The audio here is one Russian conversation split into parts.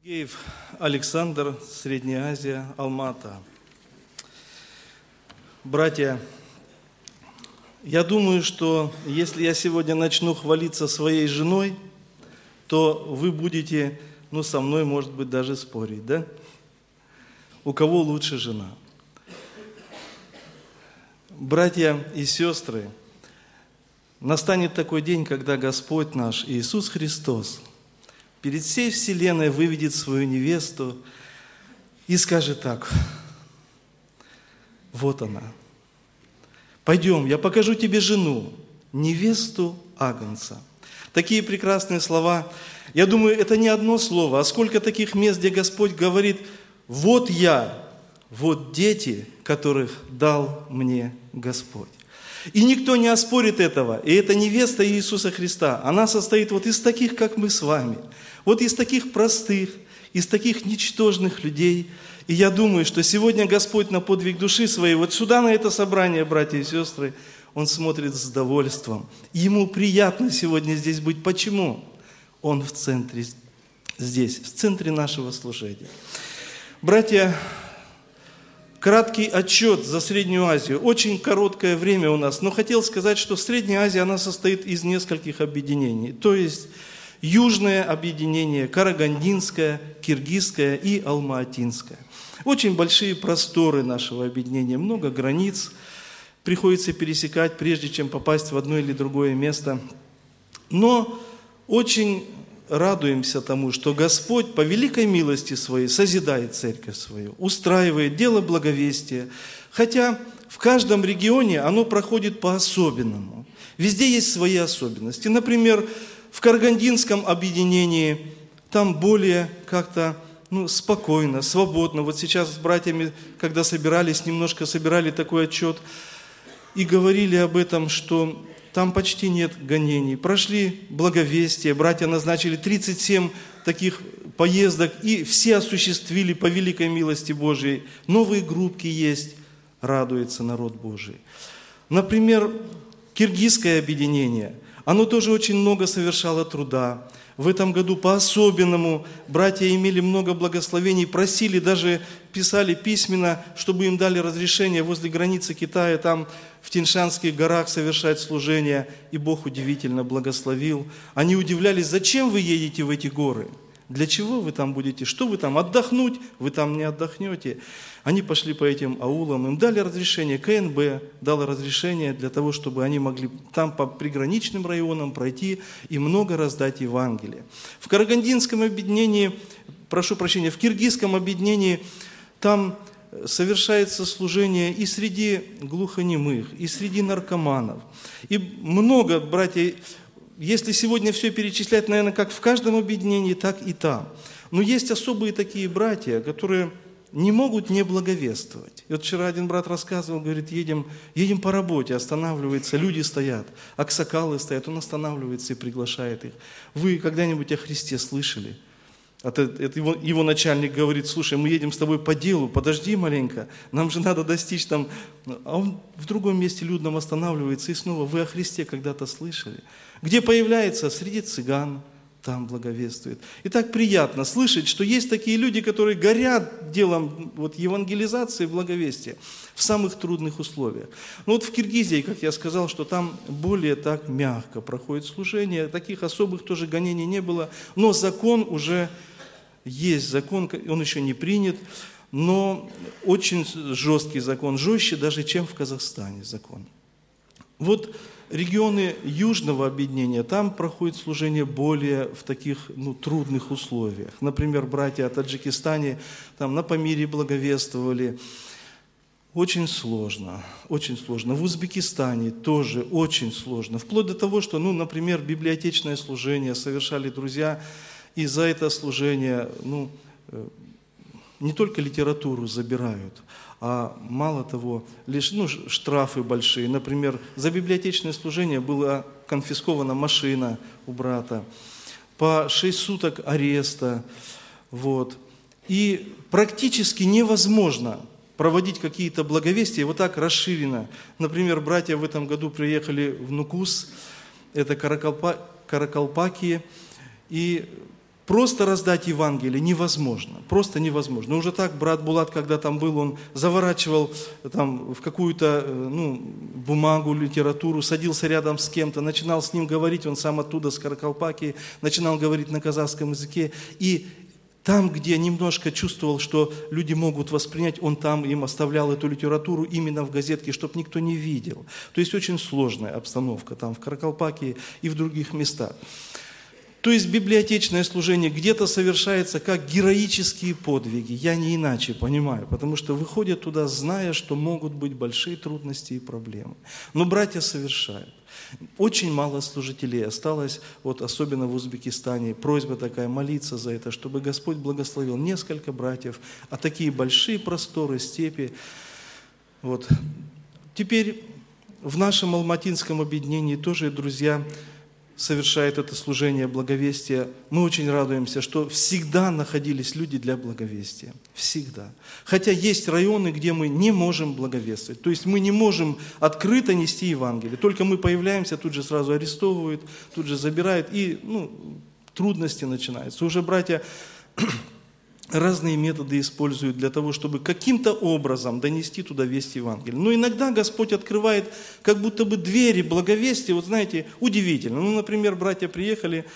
Сергеев Александр, Средняя Азия, Алма-Ата. Братья, я думаю, что если я сегодня начну хвалиться своей женой, то вы будете, со мной, может быть, даже спорить, да? У кого лучше жена? Братья и сестры, настанет такой день, когда Господь наш Иисус Христос перед всей вселенной выведет свою невесту и скажет так: вот она, пойдем, я покажу тебе жену, невесту Агнца. Такие прекрасные слова. Я думаю, это не одно слово, а сколько таких мест, где Господь говорит: вот я, вот дети, которых дал мне Господь. И никто не оспорит этого. И эта невеста Иисуса Христа, она состоит вот из таких, как мы с вами. Вот из таких простых, из таких ничтожных людей. И я думаю, что сегодня Господь на подвиг души своей, вот сюда, на это собрание, братья и сестры, Он смотрит с довольством. Ему приятно сегодня здесь быть. Почему? Он в центре здесь, в центре нашего служения. Братья, краткий отчет за Среднюю Азию. Очень короткое время у нас, но хотел сказать, что Средняя Азия, она состоит из нескольких объединений. То есть Южное объединение, Карагандинское, Киргизское и Алма-Атинское. Очень большие просторы нашего объединения, много границ приходится пересекать, прежде чем попасть в одно или другое место. Но очень радуемся тому, что Господь по великой милости Своей созидает церковь свою, устраивает дело благовестия. Хотя в каждом регионе оно проходит по-особенному. Везде есть свои особенности. Например, в Карагандинском объединении там более как-то спокойно, свободно. Вот сейчас с братьями, когда собирались, немножко собирали такой отчет и говорили об этом, что там почти нет гонений. Прошли благовестие, братья назначили 37 таких поездок, и все осуществили по великой милости Божией. Новые группки есть, радуется народ Божий. Например, Киргизское объединение, оно тоже очень много совершало труда. В этом году по-особенному братья имели много благословений, просили, даже писали письменно, чтобы им дали разрешение возле границы Китая, там в Тиньшанских горах совершать служение, и Бог удивительно благословил. Они удивлялись: зачем вы едете в эти горы? Для чего вы там будете? Что вы там? Отдохнуть? Вы там не отдохнете. Они пошли по этим аулам, им дали разрешение, КНБ дало разрешение для того, чтобы они могли там по приграничным районам пройти и много раздать Евангелие. В Карагандинском объединении, в Киргизском объединении, там совершается служение и среди глухонемых, и среди наркоманов. И много, братья, если сегодня все перечислять, наверное, как в каждом объединении, так и там. Но есть особые такие братья, которые не могут не благовествовать. И вот вчера один брат рассказывал, говорит, едем по работе, останавливается, люди стоят, аксакалы стоят, он останавливается и приглашает их. Вы когда-нибудь о Христе слышали? Это его начальник говорит: слушай, мы едем с тобой по делу, подожди маленько, нам же надо достичь там. А он в другом месте людном останавливается и снова: вы о Христе когда-то слышали? Где появляется? Среди цыган, там благовествует. И так приятно слышать, что есть такие люди, которые горят делом евангелизации, благовестия в самых трудных условиях. Но в Киргизии, как я сказал, что там более так мягко проходит служение, таких особых тоже гонений не было, но закон уже есть, закон, он еще не принят, но очень жесткий закон, жестче даже, чем в Казахстане закон. Вот регионы Южного объединения, там проходит служение более в таких трудных условиях. Например, братья от Таджикистане там на Памире благовествовали. Очень сложно, очень сложно. В Узбекистане тоже очень сложно. Вплоть до того, что, например, библиотечное служение совершали друзья, и за это служение, не только литературу забирают, а мало того, лишь штрафы большие. Например, за библиотечное служение была конфискована машина у брата, по 6 суток ареста. И практически невозможно проводить какие-то благовестия вот так расширенно. Например, братья в этом году приехали в Нукус, это Каракалпакия, и Просто раздать Евангелие невозможно, просто невозможно. Уже так брат Булат, когда там был, он заворачивал там в какую-то бумагу, литературу, садился рядом с кем-то, начинал с ним говорить, он сам оттуда, с Каракалпакии, начинал говорить на казахском языке. И там, где немножко чувствовал, что люди могут воспринять, он там им оставлял эту литературу именно в газетке, чтобы никто не видел. То есть очень сложная обстановка там в Каракалпакии и в других местах. То есть библиотечное служение где-то совершается как героические подвиги, я не иначе понимаю, потому что выходят туда, зная, что могут быть большие трудности и проблемы. Но братья совершают. Очень мало служителей осталось, вот особенно в Узбекистане. Просьба такая, молиться за это, чтобы Господь благословил несколько братьев, а такие большие просторы, степи. Вот. Теперь в нашем алматинском объединении тоже, друзья, совершает это служение благовестия. Мы очень радуемся, что всегда находились люди для благовестия. Всегда. Хотя есть районы, где мы не можем благовествовать. То есть мы не можем открыто нести Евангелие. Только мы появляемся, тут же сразу арестовывают, тут же забирают, и трудности начинаются. Уже братья разные методы используют для того, чтобы каким-то образом донести туда весть Евангелия. Но иногда Господь открывает как будто бы двери благовестия, вот знаете, удивительно. Например, братья приехали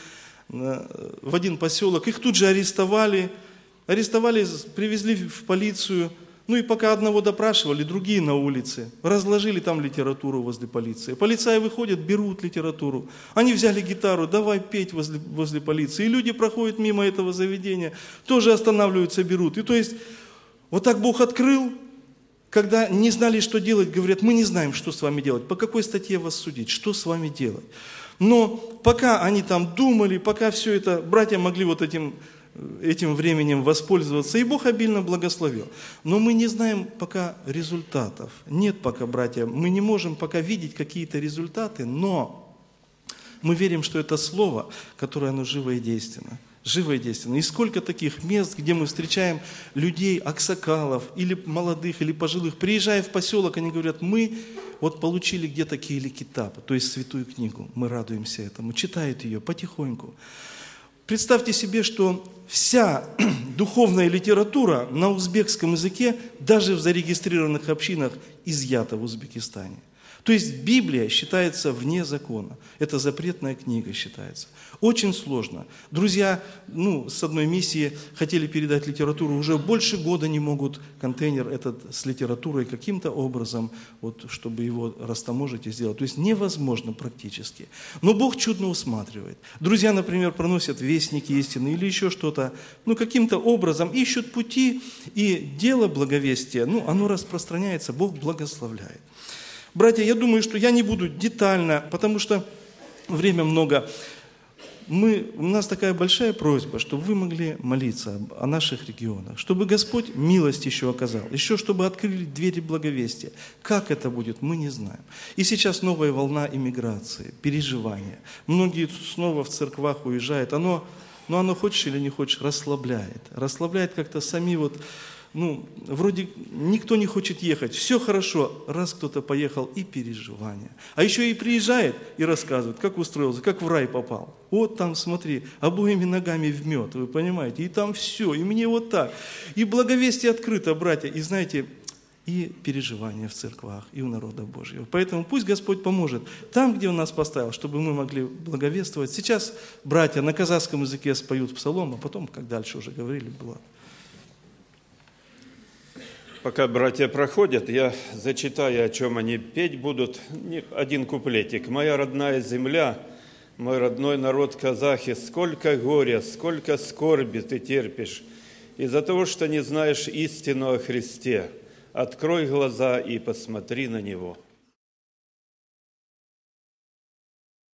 в один поселок, их тут же арестовали, привезли в полицию, и пока одного допрашивали, другие на улице, разложили там литературу возле полиции. Полицаи выходят, берут литературу. Они взяли гитару, давай петь возле полиции. И люди проходят мимо этого заведения, тоже останавливаются, берут. И то есть, вот так Бог открыл, когда не знали, что делать, говорят, мы не знаем, что с вами делать, по какой статье вас судить, что с вами делать. Но пока они там думали, пока все это, братья могли вот этим временем воспользоваться, и Бог обильно благословил. Но мы не знаем пока результатов. Нет пока, братья, мы не можем пока видеть какие-то результаты, но мы верим, что это Слово, которое оно живо и действенно. Живо и действенно. И сколько таких мест, где мы встречаем людей, аксакалов, или молодых, или пожилых, приезжая в поселок, они говорят, мы вот получили где-то Кейли Китаб, то есть святую книгу, мы радуемся этому, читают ее потихоньку. Представьте себе, что вся духовная литература на узбекском языке даже в зарегистрированных общинах изъята в Узбекистане. То есть Библия считается вне закона. Это запретная книга считается. Очень сложно. Друзья, с одной миссии хотели передать литературу, уже больше года не могут контейнер этот с литературой каким-то образом, чтобы его растаможить и сделать. То есть невозможно практически. Но Бог чудно усматривает. Друзья, например, проносят вестники истины или еще что-то, каким-то образом ищут пути, и дело благовестия, оно распространяется, Бог благословляет. Братья, я думаю, что я не буду детально, потому что время много. У нас такая большая просьба, чтобы вы могли молиться о наших регионах, чтобы Господь милость еще оказал, еще чтобы открыли двери благовестия. Как это будет, мы не знаем. И сейчас новая волна иммиграции, переживания. Многие снова в церквах уезжают. Оно хочешь или не хочешь, расслабляет. Расслабляет как-то сами вроде никто не хочет ехать, все хорошо, раз кто-то поехал, и переживания. А еще и приезжает и рассказывает, как устроился, как в рай попал. Вот там, смотри, обоими ногами в мед, вы понимаете, и там все, и мне вот так. И благовестие открыто, братья, и знаете, и переживания в церквах, и у народа Божьего. Поэтому пусть Господь поможет там, где Он нас поставил, чтобы мы могли благовествовать. Сейчас братья на казахском языке споют псалом, а потом, как дальше уже говорили, было. Пока братья проходят, я зачитаю, о чем они петь будут. Один куплетик. «Моя родная земля, мой родной народ казахи, сколько горя, сколько скорби ты терпишь из-за того, что не знаешь истину о Христе. Открой глаза и посмотри на Него».